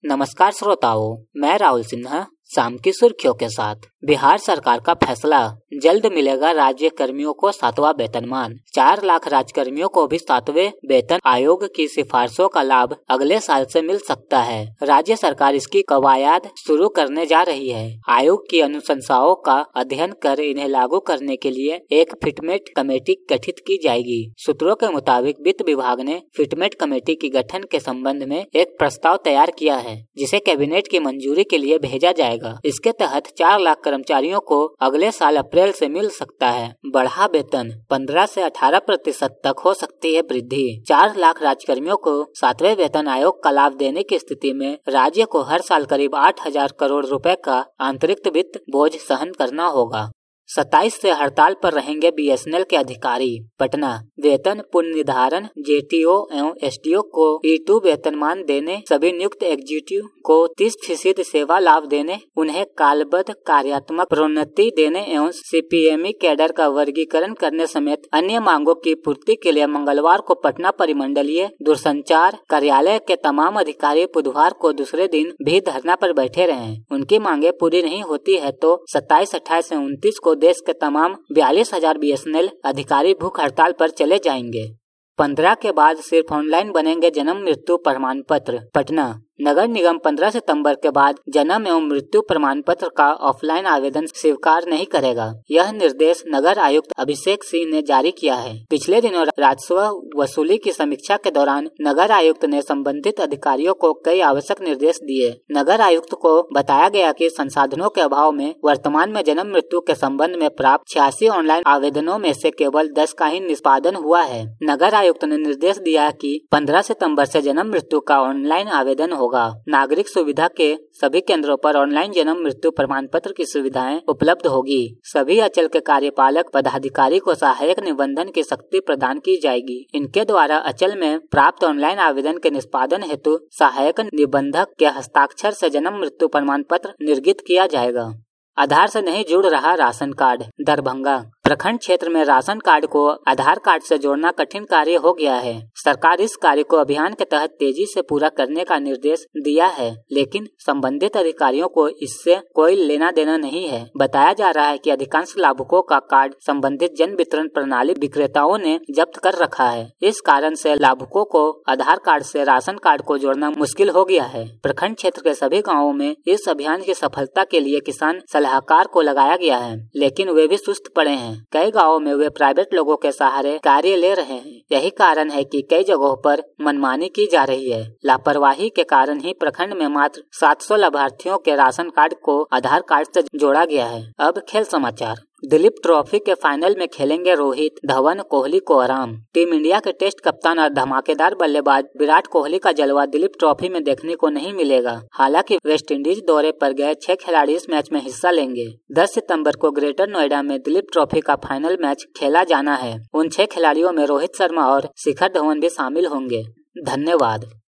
नमस्कार श्रोताओं, मैं राहुल सिन्हा शाम की सुर्खियों के साथ। बिहार सरकार का फैसला, जल्द मिलेगा राज्य कर्मियों को 7वां वेतनमान। 4 लाख राज्यकर्मियों को भी 7वें वेतन आयोग की सिफारिशों का लाभ अगले साल से मिल सकता है। राज्य सरकार इसकी कवायद शुरू करने जा रही है। आयोग की अनुशंसाओं का अध्ययन कर इन्हें लागू करने के लिए एक फिटमेट कमेटी गठित की जाएगी। सूत्रों के मुताबिक वित्त विभाग ने फिटमेट कमेटी की गठन के संबंध में एक प्रस्ताव तैयार किया है, जिसे कैबिनेट की मंजूरी के लिए भेजा जाएगा। इसके तहत 4 लाख कर्मचारियों को अगले साल अप्रैल से मिल सकता है बढ़ा वेतन। 15 से 18% तक हो सकती है वृद्धि। 4 लाख राज्यकर्मियों को 7वें वेतन आयोग का लाभ देने की स्थिति में राज्य को हर साल करीब 8,000 करोड़ रुपए का अतिरिक्त वित्त बोझ सहन करना होगा। 27 से हड़ताल पर रहेंगे बीएसएनएल के अधिकारी। पटना, वेतन पुनर्निर्धारण, जेटीओ एवं एसडीओ को E2 वेतनमान देने, सभी नियुक्त एग्जीक्यूटिव को 30% सेवा लाभ देने, उन्हें कालबद्ध कार्यात्मक प्रोन्नति देने एवं सीपीएमई कैडर का वर्गीकरण करने समेत अन्य मांगों की पूर्ति के लिए मंगलवार को पटना परिमंडलीय दूरसंचार कार्यालय के तमाम अधिकारी बुधवार को दूसरे दिन भी धरना पर बैठे रहे। उनकी मांगे पूरी नहीं होती है तो 27, 28 से 29 को देश के तमाम 42,000 बीएसएनएल अधिकारी भूख हड़ताल पर चले जाएंगे। 15 के बाद सिर्फ ऑनलाइन बनेंगे जन्म मृत्यु प्रमाण पत्र। पटना, नगर निगम 15 सितंबर के बाद जन्म एवं मृत्यु प्रमाण पत्र का ऑफलाइन आवेदन स्वीकार नहीं करेगा। यह निर्देश नगर आयुक्त अभिषेक सिंह ने जारी किया है। पिछले दिनों राजस्व वसूली की समीक्षा के दौरान नगर आयुक्त ने संबंधित अधिकारियों को कई आवश्यक निर्देश दिए। नगर आयुक्त को बताया गया कि संसाधनों के अभाव में वर्तमान में जन्म मृत्यु के संबंध में प्राप्त 86 ऑनलाइन आवेदनों में से केवल 10 का ही निष्पादन हुआ है। नगर आयुक्त ने निर्देश दिया कि 15 सितंबर से जन्म मृत्यु का ऑनलाइन आवेदन होगा। नागरिक सुविधा के सभी केंद्रों पर ऑनलाइन जन्म मृत्यु प्रमाण पत्र की सुविधाएं उपलब्ध होगी। सभी अंचल के कार्यपालक पदाधिकारी को सहायक निबंधन की शक्ति प्रदान की जाएगी। इनके द्वारा अंचल में प्राप्त ऑनलाइन आवेदन के निष्पादन हेतु सहायक निबंधक के हस्ताक्षर से जन्म मृत्यु प्रमाण पत्र निर्गत किया जाएगा। आधार से नहीं जुड़ रहा राशन कार्ड। दरभंगा, प्रखंड क्षेत्र में राशन कार्ड को आधार कार्ड से जोड़ना कठिन कार्य हो गया है। सरकार इस कार्य को अभियान के तहत तेजी से पूरा करने का निर्देश दिया है, लेकिन संबंधित अधिकारियों को इससे कोई लेना देना नहीं है। बताया जा रहा है कि अधिकांश लाभुकों का कार्ड संबंधित जन वितरण प्रणाली विक्रेताओं ने जब्त कर रखा है। इस कारण से लाभुकों को आधार कार्ड से राशन कार्ड को जोड़ना मुश्किल हो गया है। प्रखंड क्षेत्र के सभी गाँवों में इस अभियान की सफलता के लिए किसान सलाहकार को लगाया गया है, लेकिन वे भी सुस्त पड़े हैं। कई गांवों में वे प्राइवेट लोगों के सहारे कार्य ले रहे हैं। यही कारण है कि कई जगहों पर मनमानी की जा रही है। लापरवाही के कारण ही प्रखंड में मात्र 700 लाभार्थियों के राशन कार्ड को आधार कार्ड से जोड़ा गया है। अब खेल समाचार। दिलीप ट्रॉफी के फाइनल में खेलेंगे रोहित, धवन, कोहली को आराम। टीम इंडिया के टेस्ट कप्तान और धमाकेदार बल्लेबाज विराट कोहली का जलवा दिलीप ट्रॉफी में देखने को नहीं मिलेगा। हालांकि वेस्टइंडीज दौरे पर गए 6 खिलाड़ी इस मैच में हिस्सा लेंगे। 10 सितंबर को ग्रेटर नोएडा में दिलीप ट्रॉफी का फाइनल मैच खेला जाना है। उन 6 खिलाड़ियों में रोहित शर्मा और शिखर धवन भी शामिल होंगे। धन्यवाद।